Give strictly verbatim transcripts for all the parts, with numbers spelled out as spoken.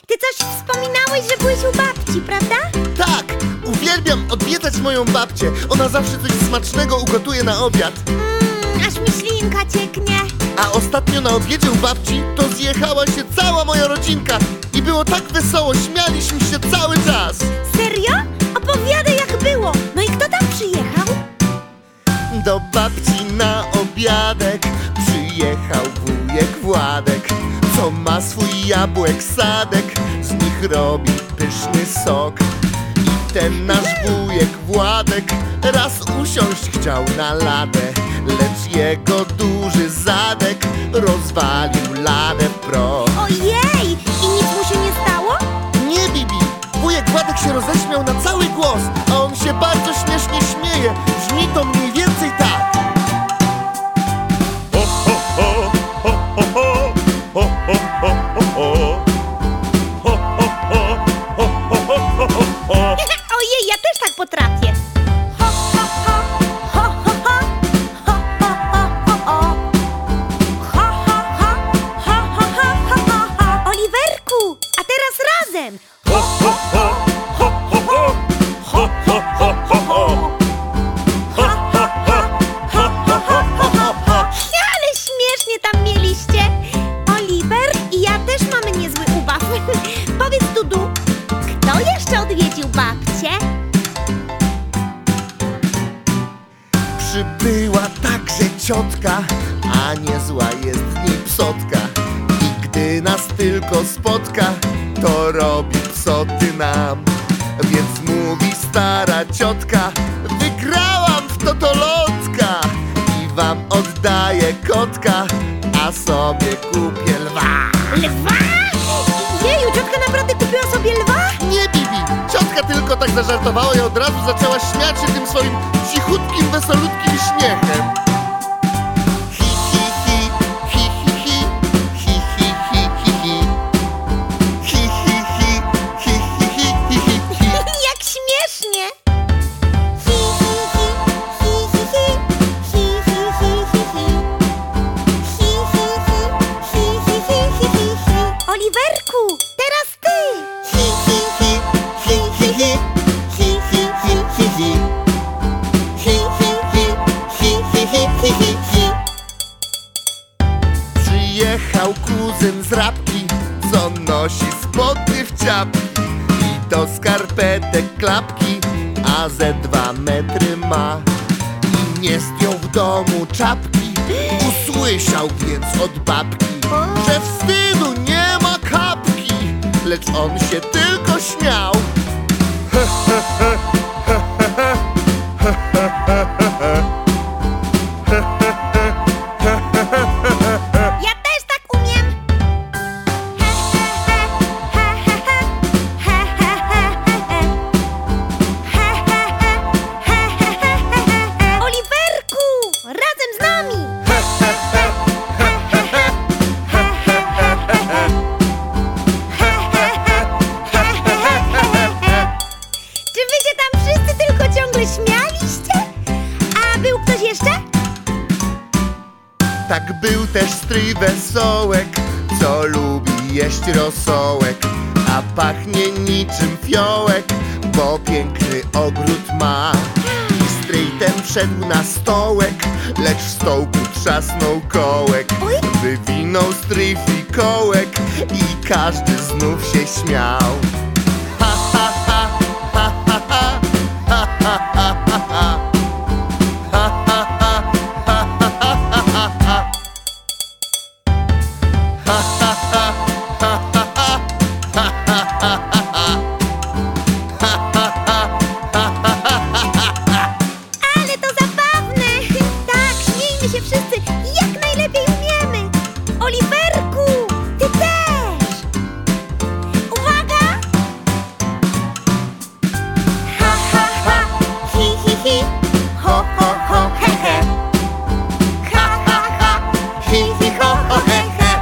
ty coś wspominałeś, że byłeś u babci, prawda? Tak, uwielbiam odwiedzać moją babcię. Ona zawsze coś smacznego ugotuje na obiad. Mmm, aż mi ślinka cieknie. A ostatnio na obiedzie u babci to zjechała się cała moja rodzinka. I było tak wesoło, śmialiśmy się cały czas. Serio? Opowiadaj, jak było. No i kto tam przyjechał? Do babci na obiadek przyjechał wujek Władek, co ma swój jabłek sadek, z nich robi pyszny sok. I ten nasz wujek Władek raz usiąść chciał na ladę, lecz jego duży zadek rozwalił ladę w proch. Ojej! I nic mu się nie stało? Nie, Bibi! Wujek Władek się roześmiał na cały głos, a on się bardzo śmiesznie śmieje. Brzmi to mniej więcej tak. Ojej, ja też tak potrafię. Ho, ho, ho, ho, ho, ho, ho, ho, ho, ho. Ho, ho, ho, ho, ho, ho, ho, ho. Oliwerku, a teraz razem. Ho, ho, ho, ho, ho, ho. Ho, ho, ho, ho, ho. Ho, ho, ho, ho, ho, ho, ho, ho. Ale śmiesznie tam mieliście. Oliver i ja też mamy niezły ubaw. Powiedz, Dudu, kto jeszcze odwiedził babcię? Przybyła także ciotka, a niezła jest w niej psotka. I gdy nas tylko spotka, to robi psoty nam. Więc mówi stara ciotka: wygrałam w totolotka i wam oddaję kotka, a sobie kupię lwa. Lwa? Jeju, ciotka naprawdę kupiła sobie lwa? Nie, Bibi! Ciotka tylko tak zażartowała i od razu zaczęła śmiać się tym swoim cichutkim, wesolutkim śmiechem. Hi, hi, hi, hi, hi, hi, hi, hi, hi, hi, hi. Hi, hi, hi, hi, hi, hi, hi, hi, hi. Jak śmiesznie! Hi, hi, hi, hi, hi, hi, hi, hi, hi, hi, hi. Hi, hi, hi, hi, hi, hi, hi, hi, hi. Oliwerku, teraz ty! Hi, hi, hi, hi, hi, hi, hi, hi, hi, hi, hi. Hi, hi, hi, hi, hi, hi, hi, hi, hi. Przyjechał kuzyn z Rabki, co nosi spodnie w ciapki i do skarpetek klapki, a ze dwa metry ma. I nie zdjął w domu czapki, usłyszał więc od babki, że wstydu nie ma kapki, lecz on się tylko śmiał. Ja też tak umiem! He, he, he, he, he, he, he, he, he. He, he, he, he, he, he, he, he. Oliwerku, razem z nami! He, he, he, he, he, he, he, he, he, he. He, he, he, he, he, he, he, he. Czy wy się tam wszyscy tylko ciągle śmialiście? A był ktoś jeszcze? Tak był też stryj Wesołek, co lubi jeść rosołek, a pachnie niczym fiołek, bo piękny ogród ma. I stryj ten wszedł na stołek, lecz w stołku trzasnął kołek. Oj. Wywinął stryj fikołek i każdy znów się śmiał. Ha, ha, ha, ha, ha, ha, ha, ha, ha, ha, ha. Ha, ha, ha, ha, ha, ha, ha, ha. Ha, ha, ha, ha, ha, ha, ha, ha, ha, ha. Ha, ha, ha, ha, ha, ha, ha. Ale to zabawne! Tak, śmiejmy się wszyscy jak najlepiej umiemy! Oliwerku, ty też! Uwaga! Ha, ha, ha, hi, hi, hi, ho, ho, ho, he, he. Ha, ha, ha, hi, hi, ho, ho, he, he.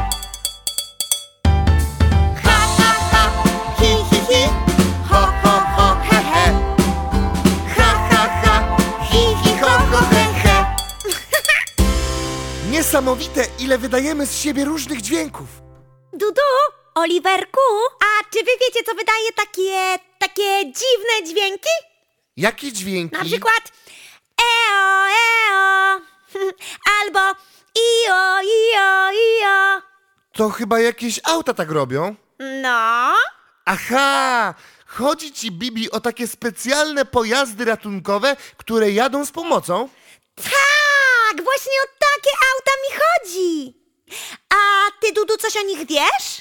Ha, ha, ha, hi, hi, hi, ho, ho, ho, he, he. Ha, ha, ha, hi, hi, ho, ho, he, he. Niesamowite, ile wydajemy z siebie różnych dźwięków. Dudu, Oliwerku, a czy wy wiecie, co wydaje takie, takie dziwne dźwięki? Jakie dźwięki? Na przykład eo, eo, albo io, io, io. To chyba jakieś auta tak robią. No, Aha! Chodzi ci, Bibi, o takie specjalne pojazdy ratunkowe, które jadą z pomocą? tak, właśnie o takie auta mi chodzi. A ty, Dudu, coś o nich wiesz?